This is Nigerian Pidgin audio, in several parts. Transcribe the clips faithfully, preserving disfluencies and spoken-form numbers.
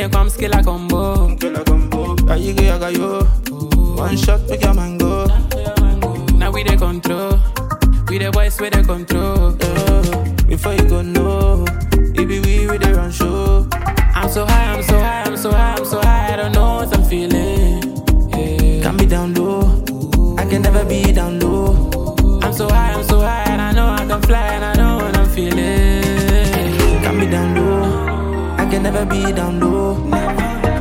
dey come skill a combo. Kill a combo. Are you gay? I got you. One shot, make your man go. Now we dey control. We the boys with the control. Yeah. Before you go know, it be we with the run show. I'm so high, I'm so high, I'm so high, I'm so high. I don't know what I'm feeling. Yeah. Can be down low. I can never be down low. I'm so high, I'm so high, and I know I can fly, and I know what I'm feeling. Can be down low. I can never be down low. Never.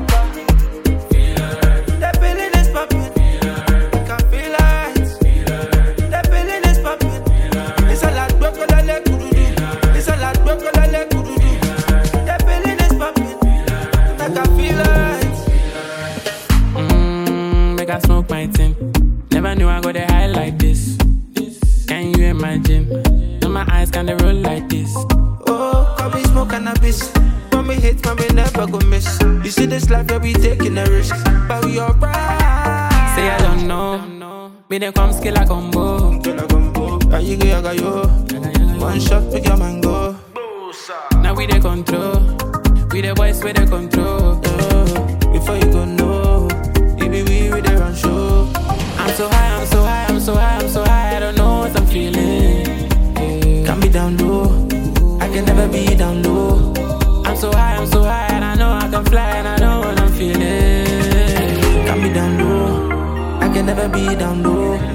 I smoke my thing. Never knew I got a high like this. Can you imagine? Now my eyes kinda roll like this. Oh, come me smoke cannabis. When me hit, man, we never go miss. You see this life that we taking a risk, but we alright. Say I don't know. Me dey come skill a combo. Kill a combo. Are you gay? I got you. One shot, make your man go. Now we dey control. We the boys with the control. Yeah. Before you go know, it be we with the run show. I'm so high, I'm so high, I'm so high, I'm so high. I don't know what I'm feeling. Yeah. Can be down low. I can never be down low. I'm so high, I'm so high, and I know I can fly, and I know what I'm feeling. Can be down low. I can never be down low.